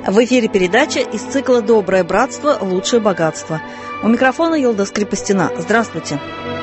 В эфире передача из цикла «Доброе братство. Лучшее богатство». У микрофона Йылдыз Крепостина. Здравствуйте.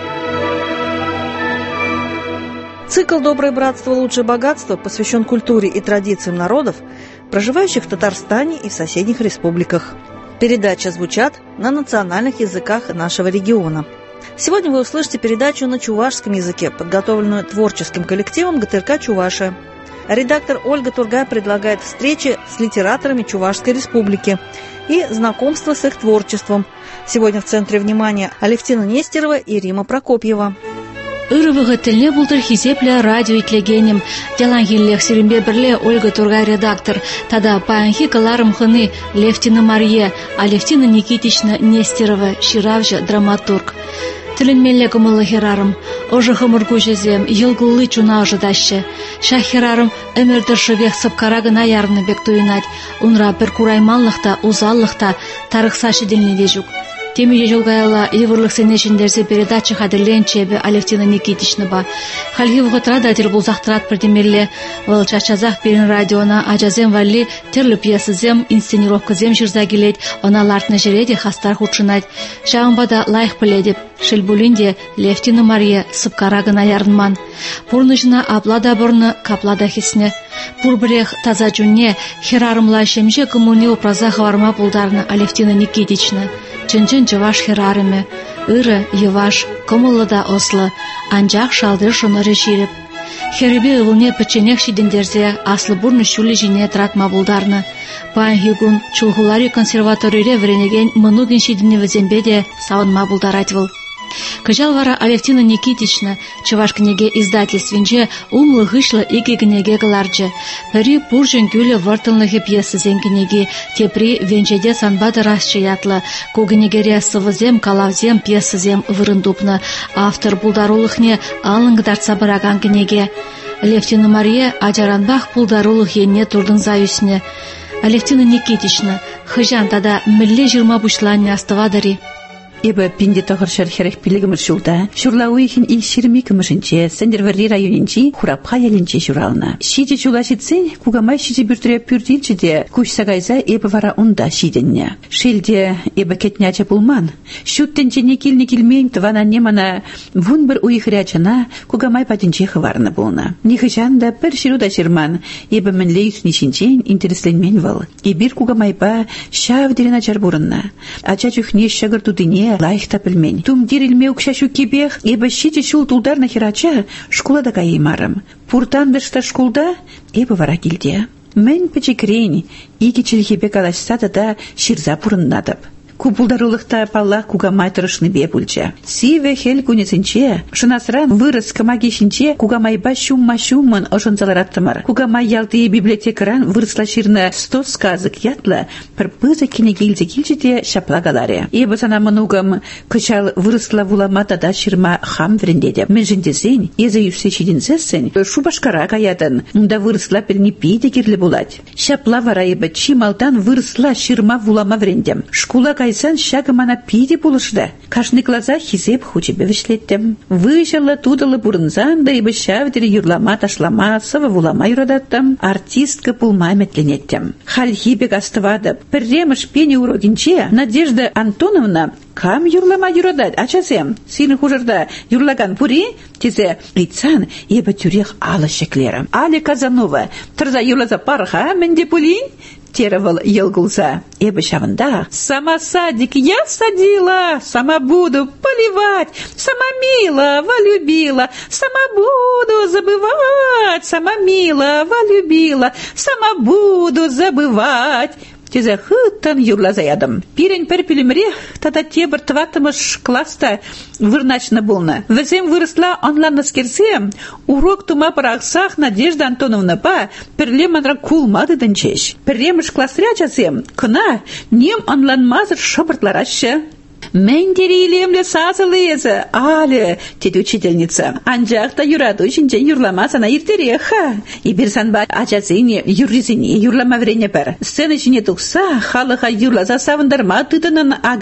Цикл «Доброе братство. Лучшее богатство» посвящен культуре и традициям народов, проживающих в Татарстане и в соседних республиках. Передачи звучат на национальных языках нашего региона. Сегодня вы услышите передачу на чувашском языке, подготовленную творческим коллективом ГТРК «Чувашия». Редактор Ольга Тургай предлагает встречи с литераторами Чувашской республики и знакомство с их творчеством. Сегодня в центре внимания Алевтина Нестерова и Рима Прокопьева. Ырывығы тіліне бұлдыр хизеплі радио итлегенім. Делангеллех сирімбе бірле Ольга Тургай редактор. Тада паянхи каларым хыны Левтина Мария, Алевтина Никитична Нестерова, ширавжа драматург. Тілінмелі кымылы херарым. Ожы хымыргу жезем, елгулы чуна ожыдашы. Шах херарым өмірдірші век сыпкарагына ярыны бек туйынать. Унра бір курайманлықта, узаллықта, тарықса шеделіне дежук. Темиже жолгаяла еврлық сенешіндерзе передача хадырлен чебе Алевтина Никитична ба. Халги вғытрада тел бұлзақтырат бірдемерле. Выл чачазақ берін радиона ажазем валли терлі пьесызем, инсценировкызем жүрза келет, она лартны жереде хастар худшынать. Шағымбада лайық біледіп, шелбулинде Левтина Мария сыпкарагына ярынман. Пурныжына аплада бұрны каплада хисне. Пурбірех таза жүнне херарымла шемже коммуни образа хаварма бұлдарны Алевтина Никитична. Чынчын жываш херарыме, ыры, еваш, комылыда ослы, анжақ шалдыр шыны реширіп. Херебе ывылне пыченек шидендерзе аслы бурны шулі жіне тратма бұлдарны. Пайн хигун чулхулари консерваторире вренеген мынугин шидіне візембеде сауынма бұлдаратвыл. Кыжал вара Алевтина Никитична чуваш книге издательствинче умлы гышлы иги книге кыларчы. Пери пуржын күлі выртылнығы пьесызен книги, тепри венчеде санбады расчыятлы, когынегере сывызем, калавзем, пьесызем вырындупны. Автор булдарулықне алыңгдарца бараган книге. Левтина Мария ажаранбах булдарулық енне турдың заюсне. Алевтина Никитична, хыжан тада мілле жырма бушланне астывадари. Ибо пинде тохаршар херек пилигмер шулда. Шурла уихин и ширмикмышинче, сендервери районинчи, хурапха ялинче шурална. Шиде чулашитсен, кугамай шиде бюртре пюртилчеде, куш сагайза ибо вара унда шиденне. Шилде ибо кетняча пулман. Шуттенче никилмейм твана немана вунбер уихрячана, кугамай патинче хварна булна. Нихычанда пер шируда ширман, ибо мен лейх нишинчен интересленмен вал. И бир кугамайпа шавдерина чарбурна. Ачачух не шагар тудыне, лайхта пельмень. Тум дирилме укшашу кибех, ибо щите шул тулдар на херача, школа да каимарам. Пуртандышта школда, ибо вара килде. Мен печекрень, иги челхебе калашса да ширза пурыннадып. Купулдарулықта паллах кугамай тұрышны бе бүлчі. Сиве хел күнесінче, шынасыран вырыс кымагешінче кугамайба шумма-шумман ошынзалараттымар. Кугамай ялды библиотекаран вырысла ширны 100 сказок ятла, пір пызы кенегелзе-келжеде шаплагаларе. Ебі сана мұнугам кычал вырысла вуламата да ширма хам врендеде. Мен жіндесен, езі юсе шидінсесен, шубашкара каятын, да вырысла пілні пейде керлі булать. Шапла вара ебі чималтан вырысла ширма вулама врендем. Шкула кайсан шагымана пиде булышда. Кашны глаза хизеп хучебе вишлеттем. Выжала тудалы бурынзан, да ибо шавдері юрлама ташлама, сава вулама юрадаттам, артистка пулмай метленеттем. Хальхибек астывады. Пірремыш пені урогинче, Надежда Антоновна, кам юрлама юрадать, ачасем, сильный хужарда юрлаган пури, тезе лицан, ебо тюрех ала шеклерам. Але Казанова, тұрза юрлаза парха, менде пулин, терывал елгулза. Эбо шавында. Сама садик я садила, сама буду поливать, сама мила, волюбила, сама буду забывать, сама мила, волюбила, сама буду забывать. Тезе хыттан юрлаза ядым. Пирень перпилимрех, тата тебір тватымыш класста вырначна болна. Візем вырысла онлан скерсем, урок тума парақсах Надежда Антоновна па, перле манра кулмады дынчеш. Перлемыш классря часем, кына, нем онлан мазыр шабыртларашы. Мен дерилемле сазылызы, але, теді учительница. Анжақта юраду үшінче юрламасана иртереха. И бір санба ачасыне, юрлизіне, юрлама врене пір. Сцена ішіне тұқса, халыға юрлаза савындарма тыдынын ага.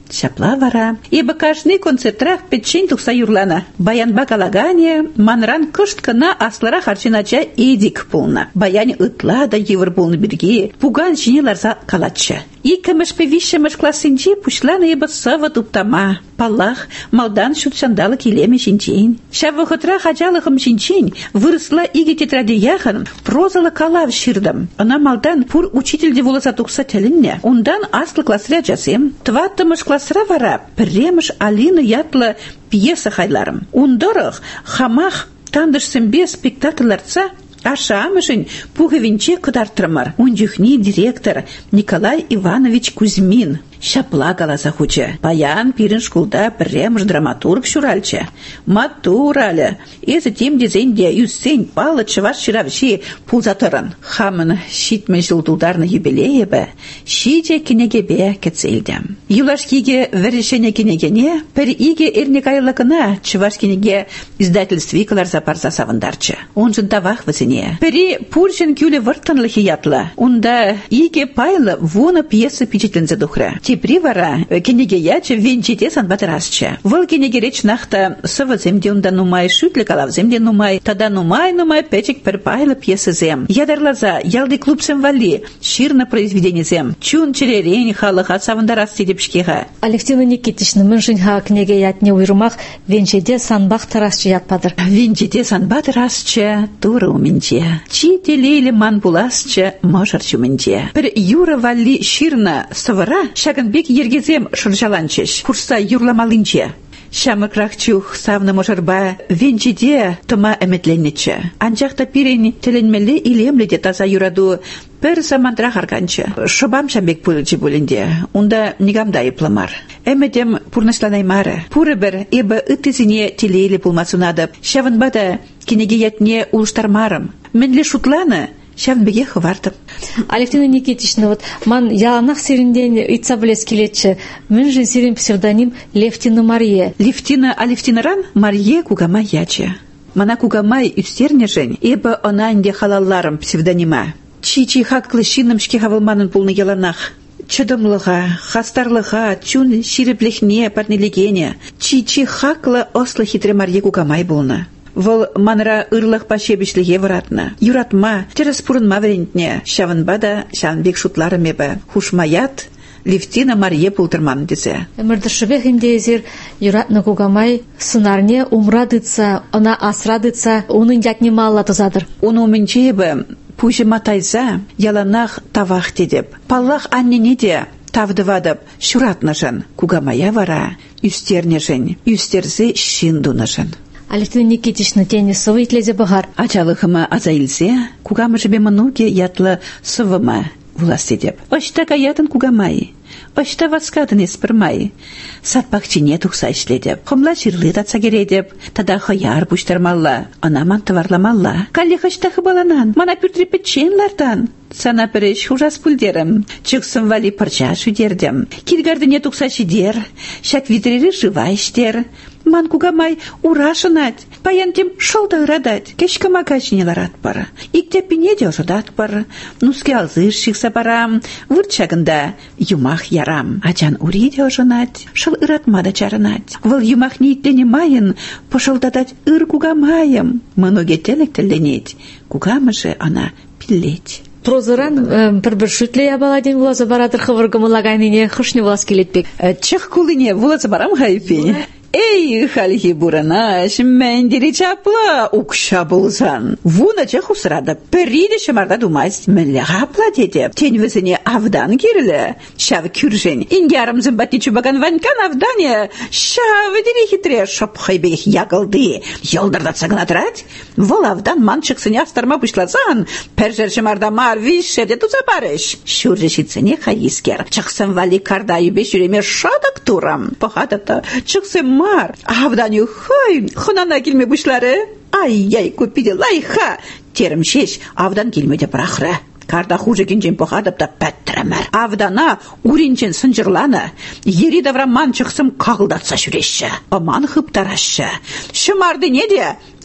Шапла вара. Ибо каждый концертрах печень тухса юрлана. Баянба калагане, манран кышт кына аслара харчинача эдик полна. Баян ытла да евр полны берги, пуган жіне ларса калатча. Икамыш певишемыш классинчи пушлана ибо сава туптама. Палах, малдан шутшандалы килеме шинчень. Шавыхытра хачалыхым шинчень, выросла иге тетради яхан, прозала калав ширдам. Она малдан пур учительде волоса тухса телинне. Ундан аслы классря жасем. Тваттымыш классра вара, премыш Алина ятла пьеса хайларым. Ундорых, хамах, тандышсембе спектакльларца, Ашамышын пуховинче кыдартырмар. Унжухни директор Николай Иванович Кузьмин. Шапла галаса хуча. Паян пирин шкулда премж драматург шуральча. Матураля. Эзі тем дезенде юссень палы чываш ширавши пулзатырын. Хамын шитмен жылдулдарны юбилейебі, шиде кенегебе кецелдем. Юлашкиге верешене кенегене, пер иге эрнекайлыкына чываш кенеге издательстви калар запарса савындарча. Он жын тавах вазине. Пери пуржен кюле выртанлы хиятла. Унда иге пайлы вона пьеса пичетлензе духра. Тепри вара кенеге яче венчите санбатырасча. Выл кенеге реч нахта сыва земде унда нумай шутле калав земде нумай, тада нумай печек пер пайлы пьеса зем. Ядарлаза, ялды клуб сем вали, ширна произведение зем. Чун черерень халыха савындарас седепшкега. Алевтина Никитична, мыншынха кенеге ятне уйрумах венчеде санбах тарасчы ятпадыр. Венчеде санбатырасча тура уменче. Чителейлі ман буласча можарчу менче. Пер юра вали ширна савара, Шаганбек ергезем шыржаланчеш, курса юрламалынче. Шамыкрахчух савны можарба венчеде тома эметленнече. Анчахта пирен теленмелі илемледе таза юраду пер замандрах арганче. Шобам шамбек пулычы бүлінде, унда нигамда епламар. Эмедем пурнышланаймары. Пуры бір ебі үттізіне телейлі пулмасунадып, шавынбада кенеге ятне улыштармарым. Менлі шутланы, шавынбеге хывартып. Алевтина Никитична, вот ман яланах сиринден итса білес келетші. Мынжын сирин псевдоним Левтина Мария. Левтина Алевтинаран Мария Кугама яче. Мана Кугамай үстернежен, ебі она инде халалларым псевдонима. Чичи хаклы шиным шке хавылманын пулны яланах. Чыдымлыға, хастарлыға, чун ширеплехне, парнелегене. Чичи хаклы ослы хитре Мария Кугамай болны. Вол манра ырлых пашебішліге варатна. Юратма, терес пурынма верентне, шавынбада шанбек шутларым ебі. Хушмаят, Левтина Мария пултырман дезе. Мырдышыбек индезер юратны Кугамай сынарне умрадыца, она асрадыца, унын ятне малла тазадыр. Уну менче ебі, пужы матайза, яланах тавах дедеп. Паллах аннене де тавдывадып, шуратны жын. Кугамая вара, үстерне жын, үстерзе шиндуны жын. Алевтина Никитична тени сывы итлезе бағар. Ачалыхыма азайлзе, Кугамы жібе мұнуге ятлы сывыма власти деп. Ошта каятын Кугамай, ошта васкадын еспірмай. Сатпақчине тұқса ішледеп, құмла жирлы татса кередеп, тада хаяр бұштармалла, анаман тыварламалла. Калли хаштақы баланан, мана пүртірі пітченлардан. Сана піреш хужас пүлдерім, чықсын вали парча шүдердім. Килгардыне тұқса шидер, шак витрері жыва іштер. Ман Кугамай урашынат, паянтем шолда ырадат, кешкама качнелар атпар. Икте пинеде ожудат пар, нуске алзыр шикса барам, вырчагында юмах ярам. Ачан уриде ожунат, шыл ыратмада чарынат. Выл юмах ниттене майын, пошылдатать ыр Кугамайым. Мыноге телектелленет, Кугамыжы ана пиллеть. Прозыран бір шүтле ябаладен вулазы барадыр хывыргымы лагайныне хышны вулаз келетпек. Чық кулыне вулазы барам хайпен. Эй, халихи буранаш, мендери чапла, укша болзан. Вуна чах усрада, периде шамарда думайс, менле хапла деде. Тень вызыне авдан кирле, шав кюржен. Ингярым зымбатни чубаган ванькан авдане, шав дери хитре, шоп хайбех ягылды. Йолдарда цагнатрать? Вол авдан манчыксыне астарма пушлазан, пержер шамарда мар вишеде тузапарыш. Шуржешицыне хаискер, чықсым вали кардаю бешюреме шадак турам. Похадата, чықсым мар, авданю хай, хонана келме бушлары. Ай-яй, көппиде лайха. Терім шеш, авдан келмеде прахры. Карда хуже кенжен похадып да пәттіремер. Авдана уринчен сынжырланы, ери давра манчықсым қағылдатса жүрешші. Аман хыптарашшы. Шымарды неде?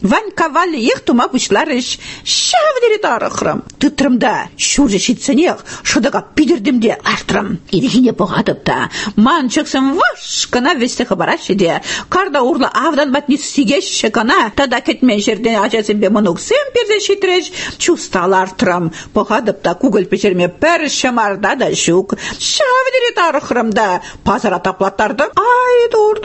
Ванька Вали их тума пучларыш. Шавдери тарыхрам. Тытрымда шуржы шитсенех, шыдыға пидірдімде артрым. Ирихине бұғадыпта. Ман чықсым вашқана весті қыбарашы де. Карда урлы авдан батни сигеш шықана. Тада кетмен жерден ажазым бе мұнықсым перде шитреш. Чустал артрым. Бұғадыпта кугыл пешерме пір шамарда да шук. Шавдери тарыхрымда. Пазара таплаттарды. Ай, дур.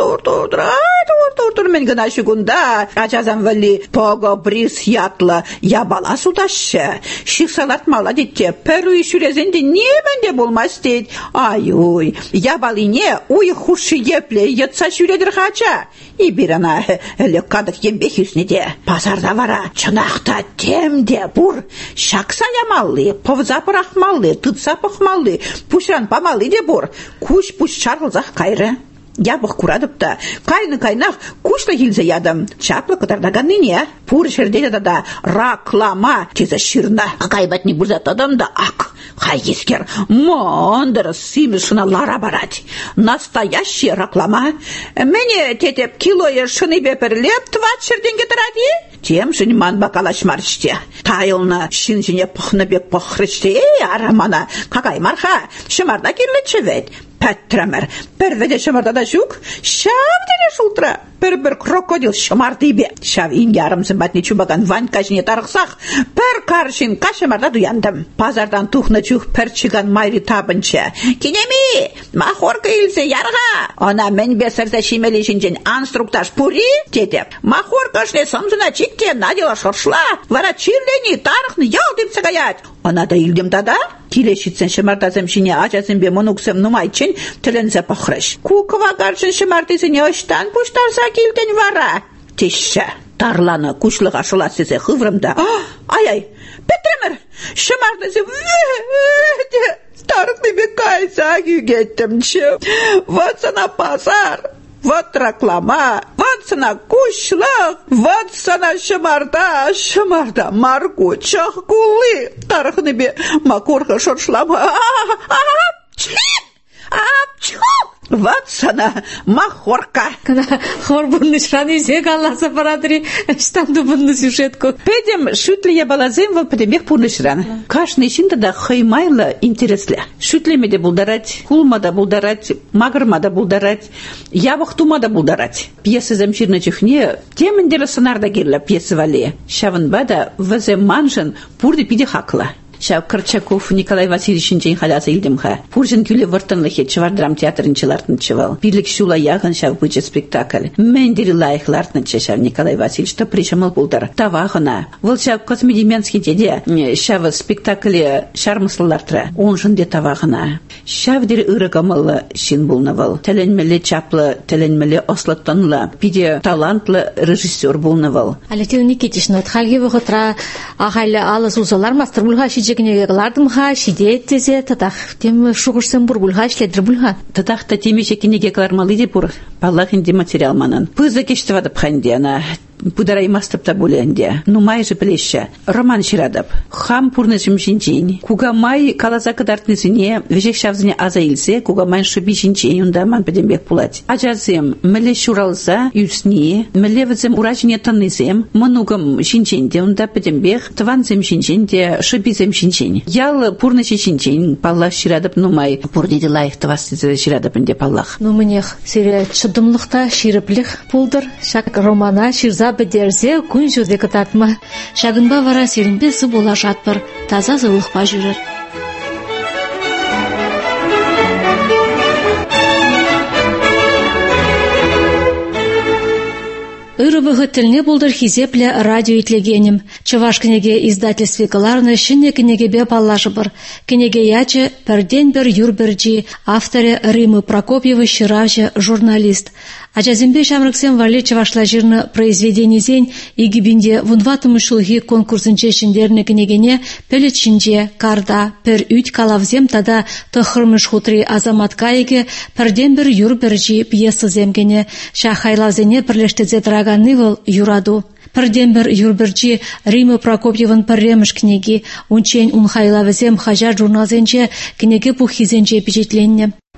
Мен гына шугунда. Ажазым вали пого бриз ятлы. Я бала судашы. Шықсалат мала детте. Пәрі шүрезінде не менде болмас дейд. Ай-ой. Я балине уй хуши епле. Етса шүредір қача. И бірана әлі қадық ембек үснеде. Пазарда вара. Чынақта темде бұр. Шақса ямалы. Повзапыр ақмалы. Тұтсапық малы. Пушран памалы де бұр. Куш шарғылзақ қайры. Ябық құрадыпта, кайнақ күшті келзе ядым. Чаплы қыдардаған не? Пұр жердеді да раклама тезі шырна. Қайбатны бұрзатадым да ақ. Хай ескер, мондыр симышына лара барад. Настоящий раклама. Мене тетеп килойы шыны бепірлеп 20 жерден кетірады. Тем жын ман бақалаш марште. Тайылны шын-жіне пұхны бек пұхрыште. Арамана, қағай марха, шымарда керлетші вет. Пәттірамір, бір веде шымарда да жүк, шав дене шултыра. Бір крокодил шымарды бе. Шав инге арымсын батны чубаган Ванька жіне тарықсақ, бір қаршын қашымарда дуяндым. Пазардан тухны жүк бір чыган майры табынчы. Кенеми, махорка илсе ярға. Она мен бесірді шимелі жінжен анструктаж пури, деді. Махорка жне сомзына чикте надела шоршла. Вара чирлені тарықны ял деп сығаят. Она да илдім дада. Келешітсен шымардазым жіне ажазым бе мұнуксым нумайчын тілінзі пұқырыш. Кукыва қаршын шымардызыне ұштан пұштарса келден вара. Тешші, тарланы күшліға шыласызы ғыврымда. Ай, Петремір, шымардызы вәді. Тарықны бе қайса күйгеттімші. Вот сана пазар. Вот реклама, вот сана кушлық, вот сана шымарда, марку, чаққулы. Тарықны бе макорға шоршлама. Вот сана махорка. Хор бұнны шраны зек Алласа парадыри, штанды бұнны сюжетку. Педем шүтлі балазым вал педемек пұрны шраны. Кашны ішінде да хаймайлы интереслі. Шүтлемеде бұлдарать, кулмада бұлдарать, магырмада бұлдарать, явықтумада бұлдарать. Пьесы замширны чухне, теміндері сынарда керлі пьесы вали. Шавын бада візем манжын пұрды пиде хақла. Шав Корчаков Николай Васильевичin жен халяса илдімха. Пуржын күлі выртынлығы чывардрам театрынчылартын чывал. Бирлік шула яғын шав бычы спектакль. Мендері лайықлартынчы шав Николай Васильевич то пришамыл бұлдар. Тавағына. Выл шав Космедеменский деде шав спектаклі шармыслылартыра. Он жынде тавағына. Шав дері ырығамылы шин бұлнавыл. Тәленмелі чаплы, тәленмелі ослаттанлы. Пиде талантлы режиссер бұлнавыл. Алексей Никитична, отхалге вғытра ағайлы алыс ұзалар мастыр бұлға жекінеге қылардымға, шидет тезе, татақ тем шуғырсын бұр бұлға, шледір бұлға. Татақта теме жекінеге қылармалы де бұр, баллахынде материал манын. Пызы кешті вадып қанде, ана Пударай мастыпта буленде. Ну май же плеща. Роман Ширадап. Хам пурнышым жинчень. Куга май калаза кадартнызыне, вежек шавзыне аза илсе, куга май шуби жинчень, унда ман педембек пулать. Ажазым, мэле шуралса, юсни, мэле вэзэм уражине таннызэм, манугам жинченде, унда педембек, тванзэм жинченде, шубизэм жинчень. Ял пурнышы жинчень, паллах Ширадап, ну май пурнеде лайық твастызы Ширадапынде паллах. Ну мнех, сире чыдымлықта ширіплік пулдыр, шак романа ширза бідерзе күн жүзде кытатма. Шагынба вара серінбе сы бола жатпыр, таза зылықпа жүрір. Ырыбығы тіліне бұлдыр хизепле радио итлегенім. Чываш кінеге издательстве кыларны шынне кінеге бе паллашы бір. Кінеге ячы пәрден бір юрбірджи, авторы Римы Прокопьевы шыравжы журналист. Ачазимбе шамрыксем вали чывашла жирны произведенизен игибинде вунватымы шулги конкурсынче шиндерні кінегене пелечинже, карда, пер үт калавзем тада тұхырмыш хутри азаматкайге пәрден бір юрбірджи пьесы земгене шахайлавзене бірлештезе драганы выл юраду. Пірден бір юрбірджи Римы Прокопьевын пірреміш кінеги, унчен унхайлавзем хажар журналзенче кінеге пухизенче печетленне.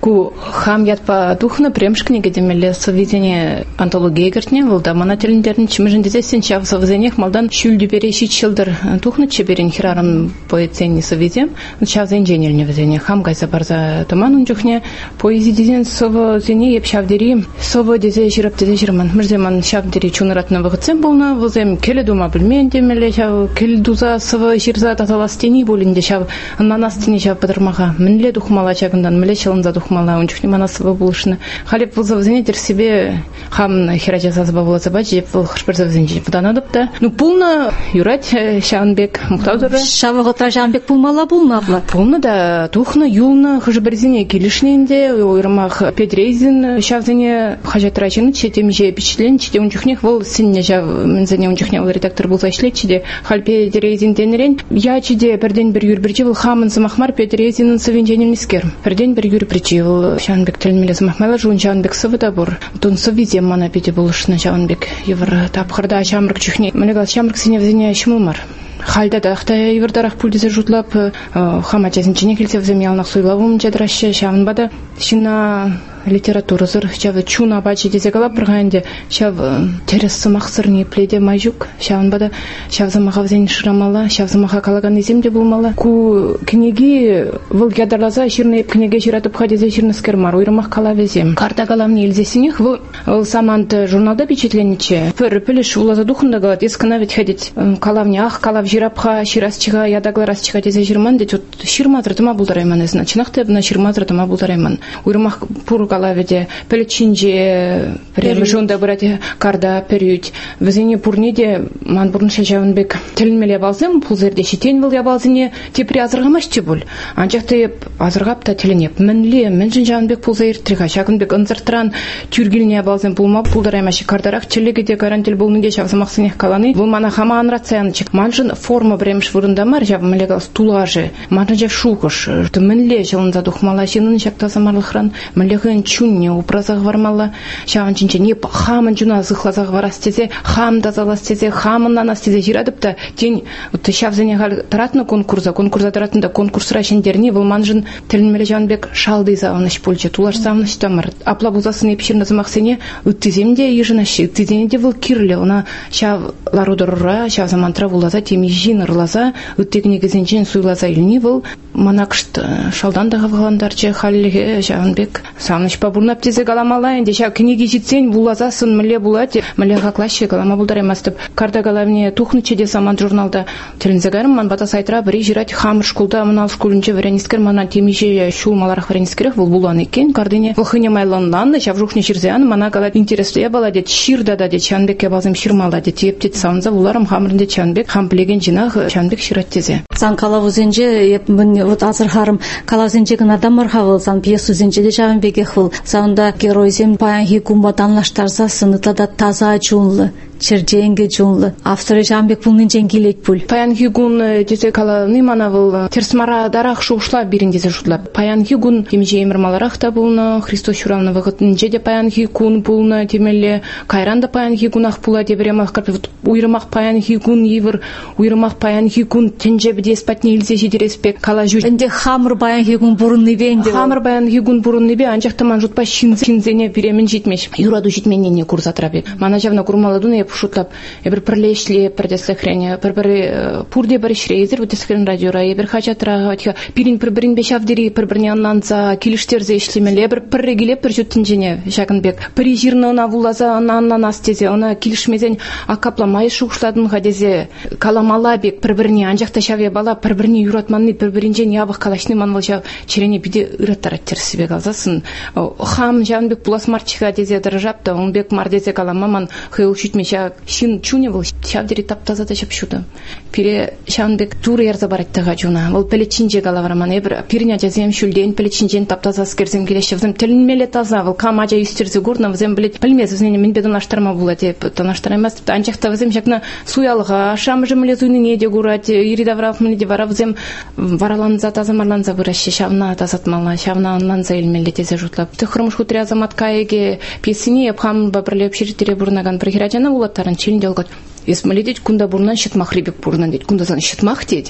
Ку хам ятпа тухна премшкниге демеле соведение антология гертне волда мана телендерин чимежин дезесин чав совзенех малдан шүлдү береши чылдыр тухна чеберин хирарын поэцени соведем чав зенженелне везене хам гайса барза томанун жухне поэзи дезен совзене еп шавдери сово дезе жирап дезе жирман мирземан шавдери чунаратна вагыцем болна возем келе дума билмен демеле чав кел дуза сово жирза таталастени болинде чав нанастени чав падырмага минле духмала чагындан миле чалынза мала унчухни манасыба булышны халеп вызовзене тер себе хам хирача сазба буласа жеп хышпырзовзенчи буданадыпта ну полно юрать Шаунбек мухтаудыр шавыгы Шаунбек пулмала булмабла полно да тухна юлна хышберзине килишненде ойрмах Петрейзин шавзене хажатрачын четемже впечатлен чете унчухнех вол синне жав мензене унчухне редактор булса ишлечиде хал Петрейзин тенерен я чиде перден бир юрбирчи вол хамын самахмар Петрейзинин совенженелискер перден бир юрбирчи Шаунбек телмелез махмала жун Шаунбек сывыда бур. Тун сывизе мана пите булышны Шаунбек. Евр тапхырда шамрык чухни. Мелегал шамрык сине взене шмылмар. Халда да хта еврдарах пульдезе жутлап хамачасын чине келсе вземялнах суйлавым чадраще Шаунбада шина литература зыр чав чуна бачи дезегалап бирганде чав терес махсырни пледе мажук Шаунбада шавзамага взен шырамала шавзамага калаган иземде булмала ку книги выл ядарлаза ширне книге ширатып хадезе ширнескер мар уйрмах калавезем карта галамни илзесинех выл самант журналда впечатлениче пелеш улаза духында галат ескана ведь ходить калавнях калав жирапха ширасчыга ядагларасчыга дезе жирман де тут ширмазратыма булдарайман эзна чинахте на ширмазратыма булдарайман уйрмах пур калаведе пелечинже прямо жонда брате карда перют везене пурнеде ман бурнша Шаунбек телмеле балзем пулзерде шитен выл ябалзине тепри азыргамашчы бул анчакты азыргап та теленеп менле менжин Шаунбек пулзер трига Шаунбек ынзыртыран тюргилне балзем пулма пулдараймашы кардарак челегеде гарантел булнуге шавзамаксынех каланы бул мана хама анрациянчык манжын форма бремш вырында мар жав мелегал стулажы манжын жав шукыш менле жылынза духмала шинын шакта замарлыхран менлехен чунне упразах вармала шаванчинче не хамын жуна зыхлазах варастезе хам тазаластезе хамын нанастезе жирадыпта тень шавзене гал таратны конкурса таратында конкурсра шендерне выл манжын телмеле Шаунбек шалды завыныш пульче тулаш завыныш тамыр апла бузасын епширна замахсене ыттыземде ежинаши ыттызенде выл кирле она шав ларудырра шав замантра вулаза теми жин ырлаза ыттегнегезенчен суйлаза илни выл манакшт шалдан да гавгандарчы халлеге Шаунбек самныш пабурнап тезе галамала энде шав книги житсен вулазасын миле булати миле гаклашы галама булдаремастып карда галавне тухнычеде саман журналда телинзегарым ман бата сайтра бери жирать хамыр шкулда мынал шкулунче варенискер мана темиже шулмаларах варенискерах вул булан экен кардыне вылхыне майланнан шав жухне ширзян мана гала интересле бала дет ширда да дет Шаунбекке базым ширмала дет ептет саунза вуларым хамырынде Шаунбек хам билеген жинах Шаунбек шират тезе сан калавузенже вот азыр харым калавузенжегин адамар хавыл сан пьесу зенжеде Шаунбеке хвыл саунда геройзем паянхи кумба танлаштарса сынытлада таза чунлы черденге жунлы авторы Шаунбек пулнын жеңгилек пул Паян Хигун дезе кала нимана выл терсмара дарах шушла бириндезе жутла Паян Хигун темже эмирмаларах та булна Христос шуравна вагытын жеде Паян Хигун булна темелле кайранда Паян Хигунах пула деберемах кап уйрымах Паян Хигун ивыр уйрымах Паян Хигун тенже биде спатне илзе жидереспек кала жу энде хамыр Паян Хигун бурунны бенде хамыр Паян Хигун бурунны бе анжактаман жутпа шинзене биремин житмеш юраду житменне курсатрабе мана жавна курмаладуна шутлап ебер перлешле пердесехрене пербер пурде бер шрейзер вот сехрен радиора ебер хачатра пирин перберин бешавдери перберне аннанца килиштерзе ишлемеле бер перрегиле пержуттинжене Шаунбек прижирно на вулаза аннанастезе она килишмезен акапламай шушладын гадезе каламалабек перберне анжакта шаве бала перберне юратманны перберинжен ябык калашны манвалча черене биде ыраттараттер себе казасын хам Шаунбек пуласмарчыга дезе дыржапта онбек мардезе каламаман хыл шутмеша шин чуневал шавдери таптазада шапшуда пире Шаунбек тур ярза бараттага жуна ол пелечинже галавраман эбир пирня жазем шулден пелечинжен таптаза скерзем келешевзем телмеле таза вол камажа юстерзе гурна взем билет пилмез взене мен беден аштарма була деп танаштарамас анчакта взем жакна суялга шамжымле зуйне де гурат иридаврав мне де варавзем вараланза тазамарланза выращи шавна тазатмала шавна анланза илмеле тезе жутлап тыхрымыш хутря заматкаеге песини епхам бабрлеп ширитире бурнаган прихирачана булаттарын челин делгот Есмаледеть кунда бурнан щитмах ребек бурнан деть кунда зан щитмах деть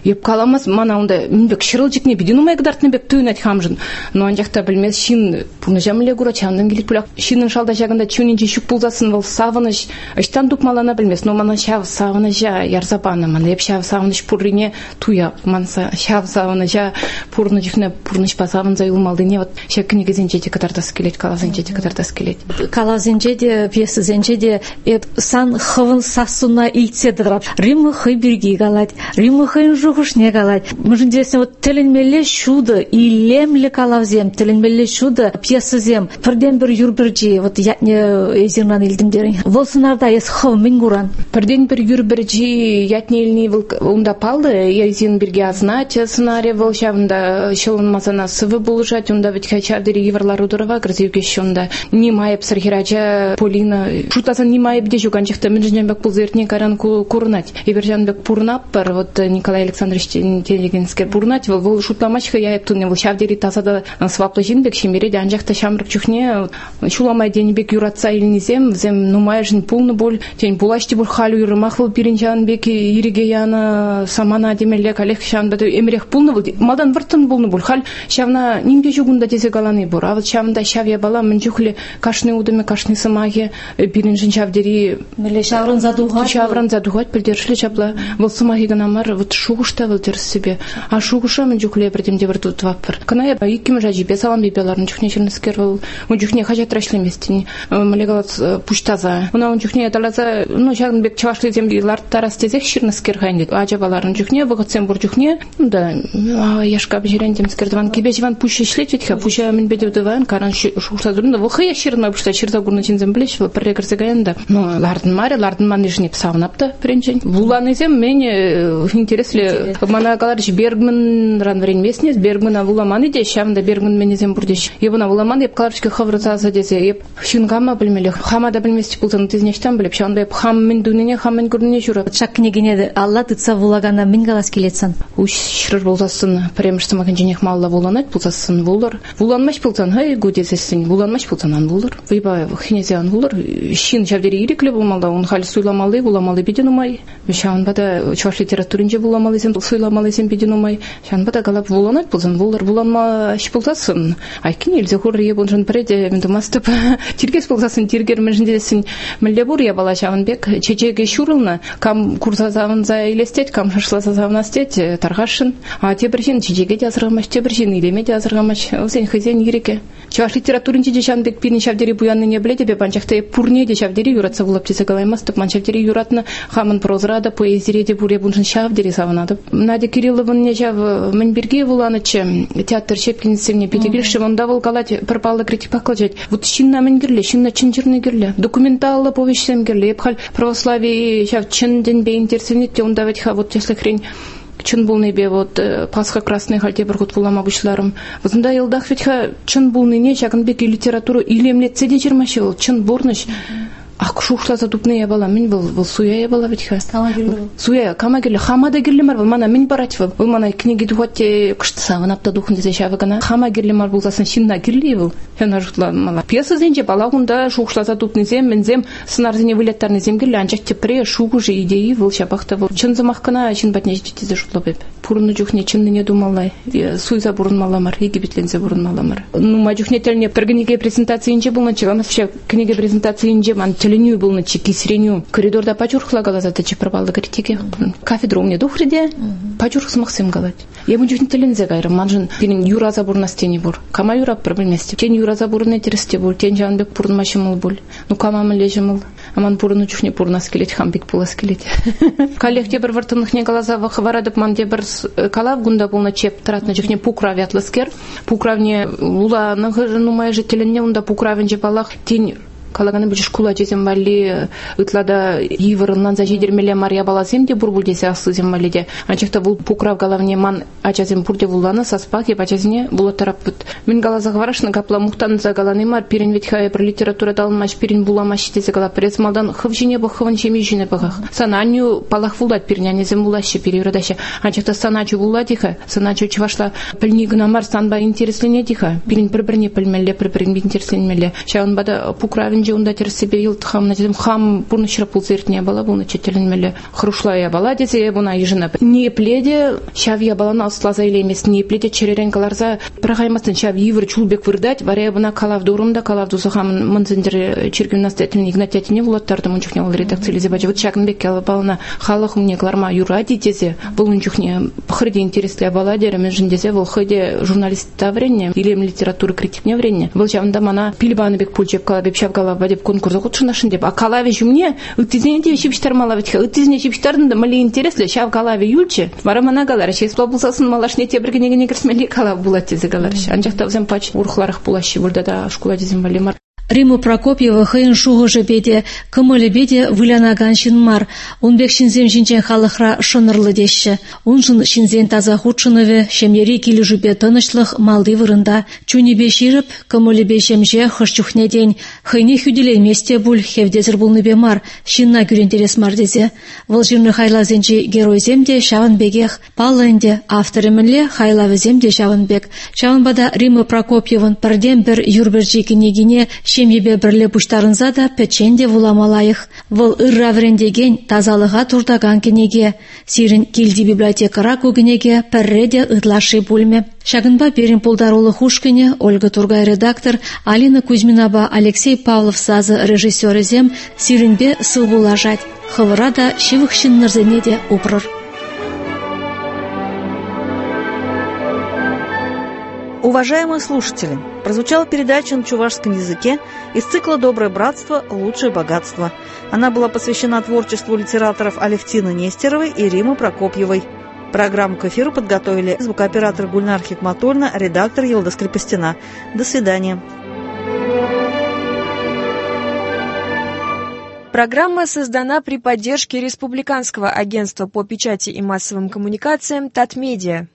еп каламас мана онда минбек шырылжикне бидин умай гдартны бек түйнат хамжын. Но анжакта билмес шин пуны жамле гура чандан келип булак шинин шалда жагында чунин жишук булзасын бол савыныш ыштан дукмалана билмес. Но мана шав савынажа ярзапана мана еп шав савыныш пуррине туя манса шав савынажа пурны жифне пурныш пасавын заюлмалдыне вот шеккине кезенчети катардас келет калазенчети катардас келет. Калазенчеде пьеса зенчеде еп сан хывын сасуна илтседрап римы хы бирги галать римы хын жугушне галать. Мыжын десен вот теленмеле шуды илемле калавзем теленмеле шуды пьесазем пирден бир юрбиржи вот ятне эзирнан илдимдерин волсынарда ес хывын мингуран пирден бир юрбиржи ятне илни унда палды эзин бирге азнать сценарий волшавында шылын масана сывы булжать унда ведь хачардери еврлар удурова грызевке шунда нимайып сархирача Полина шутасан нимайып де жуганчыкта мынженбек пулзертне каран курнать Ибержанбек пурнап бар вот Николай Александрович Телегинский пурнать вол шутламачка я туне вол шавдери тасада сваплы жинбек шемереде анжакта шамрык чухне шуламай денебек юратса илнизем зем нумайжын пулны боль тень булашти бур халю юрмах вол пиринжанбек ириге яна самана демеле калек шамда эмрех пулны вол малдан выртын булны боль хал шавна нимге жугунда тесе галаны бур а вот шавында шавя бала мынжухле кашны удыме кашны самаге пиринжин шавдери меле шаврын задугать придержали чабла вол самаги ганамар вот шугушта вол терс себе а шугуша мынжухле придем де выртут ваппар каная иким жажи бесалам бибеларны чухне чернескер вол мынжухне хажат рашлеместин млегалат пуштаза уна мынжухне талаза ну шагынбек чавашлы земли лартарас тезек чернескер хайнет ажабаларын жухне воготсем буржухне да яшкап жерендем скердван кибежван пуще шлететха пуще мен бедевдван каран шугушта дурында вол хая ширна пушта ширза гурны чинзем блеш вол прекерзегаенда ну лардын манишни псавнапта пренчен вуланызем мене интересли манагалар Бергман ранврен меснес Бергмана вуламаны де шамда Бергман менезем бурдеш ебуна вуламан еп каларчка хаврзаза десе еп шингама билмеле хамада билмести бултан тизнештан билеп шанда еп хам мен дүнине хам мен гурне жура чак княгине алла тыца вулагана мингалас келетсан уш шрыр болзасын премштама кенженех малла вуланат булзасын вулар вуланмаш бултан хай гудезесин вуланмаш бултанан вулар выба хинезян вулар шин жавдери ирекле булмалда он хал суйламалы вуламалы биденумай шанбада чуваш литературинже вуламалы сен суйламалы сен биденумай шанбада галап вуланат булзан вулар вуланма шпулзасын айкин элзе хуррие бунжан преде ментумастып тиргес булзасын тиргер менжендесин меллебур я бала шаванбек чечеге шурылна кам курсазавын за илестет кам шашласазавнастет таргашын а тебиржин чечеге жазыргамаш тебиржин илеме жазыргамаш сен хозяин иреке чуваш литературинже жешанбек пирин шавдери буянны не бледе бе панчакта пурне де шавдери юратса вулап тесе галаймастып манчавдери юратны хамын прозрада поэзиреде буре бунжан шавдери савынады Надя Кирилловна не жав менберге вуланычы театр шепкинсемне педигриши онда вол галать пропала критик покладжать вот шинна менгерле шинна чинчерне герле документалла повещем герле епхал православие шав чин ден бе интерсенет онда ведь ха вот если хрень чын булны бе вот Пасха красный хальте бір хут вулама бушларым вызында елдах ведь ха чын булны не шагынбек литературу илемлетсе де жирмашыл чын бурныш ак шушлаза тупне я бала мен был суя я бала ведь ха суя кама герле хамада герле мар мана мен барать вол мана книги дугатте кыштса ванапта духунде зешавыгана хама герле мар булзасын шинна герле вол яна жутла мала пьеса зенже балагунда шушлаза тупнезем мензем сценарзине вылеттарнезем герле анчакте пре шугуже идеи вол шапахта вол чын замахкана чин батнежите жутло беп пурны жухне чынны не думалай суйза бурынмала мар египетлензе бурынмала мар ну мажухне телне пергениге презентация инже был начала вообще книга презентации инже ман теленю был на чеки среню коридорда пачурхла галазата че пропала критики кафедру мне духриде пачурх смахсем галать я мужухне телензе гайрам манжын тин юра забур на стене бур кама юра проблемести тен юра забур на терсте бур тен жанбек пурнмашымыл бул ну кама млежымыл аман пурны чухне пурна скелет хамбик пула скелет коллектив бір вартынных не галаза хварадып ман де бір калав гунда был на чеп тратна жухне пукрав ятласкер пукравне лула нагырну майже теленне унда пукравенже балах тень калаганы бужиш кула жезем вали ытлада ивырынан зажидермеле мария баласем де бурбул десе асызем валиде анчакта бул пукрав галавне ман ачазем бурде булланы саспак еп ачазине було тараппыт мен галаза гварашны капла мухтан за галаны мар пирин ведь хай про литература далмаш пирин буламаш десе гала прес малдан хывжине бо хывын чемижине багах сананю палах вулат пирняне зем булаще переврадаще анчакта саначу буладиха саначу чвашла пыльнигна мар санба интереслене диха пирин бір-біріне пыльмелле бір-бірин интересленмелле шаун бада пукрав винже ундатер себе илтхам надем хам бурнышра пулзертне бала буны четеленмеле хрушлая бала десе буна ежина не пледе шавья балана аслаза илемес не пледе черерен каларза прагаймастын шав ивр чулбек вырдать варя буна калав дурумда калав дусахам мынзендер черкин настоятельный игнатятине влоттарды мунчухне ол редакциялизе бача вот шакнбек балана халах мне кларма юради десе был мунчухне хрди интересля бала деремен жиндесе вол хыде журналиста вренне илем литературы критикне вренне был шавында мана пилбаны бек пульчеп калабеп шавгалава деп конкурса кутшынашын деп а калаве жумне ытизенде шипштар малавет ытизне шипштарын да мали интересле шавгалаве юлче мара мана галар шес булсасын малашне те биргенеге кирсмели калав булат дезе галар анжакта взем пач урхларах булащи бурда да школа дезем валимар Рима Прокопьева хыйын шуғыжы беде, кымылы беде вылянаган шинмар. Унбек шинзем шинчен халықра шынырлы деші. Унжын шинзен таза худшыныве, шемери келі жүбе тынышлық малды вырында. Чунебе ширіп, кымылы бе шемже хышчухне день. Хыйне хүделей месте бұл, хевдезір бұлны бе мар, шинна күрентерес мар дезе. Выл жирны хайлазенчи герой земде шавын бегех. Паллынде авторымынле хайлавы земде шавын бек. Шавын бада Рима Прокопьевын парден бір юрберджи кенегине Шемебе бірлі бұштарынза да печенде вуламалайық. Выл ырраврендеген тазалыға турдаган кенеге. Сирін келді библиотекара көгінеге пәрреде ытлаши бөлме. Шагынба берін пулдарулы хушкіне Ольга Тургай редактор, Алина Кузьминаба Алексей Павлов сазы режиссер зем сирінбе сыл булажать. Хывыра да шивықшын нырзене де упрыр. Уважаемые слушатели, прозвучала передача на чувашском языке из цикла «Доброе братство. Лучшее богатство». Она была посвящена творчеству литераторов Алевтины Нестеровой и Римы Прокопьевой. Программу к эфиру подготовили звукооператор Гульнар Хикматульна, редактор Елда Скрипостина. До свидания. Программа создана при поддержке Республиканского агентства по печати и массовым коммуникациям «Татмедиа».